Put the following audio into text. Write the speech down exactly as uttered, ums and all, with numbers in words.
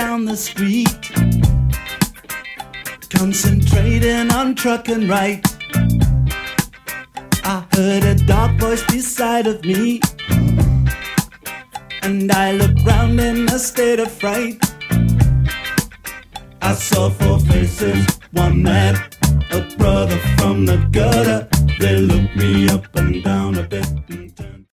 down the street, concentrating on trucking right. I heard a dark voice beside of me, and I looked round in a state of fright. I saw four faces, one man, a brother from the gutter. They looked me up and down a bit and turned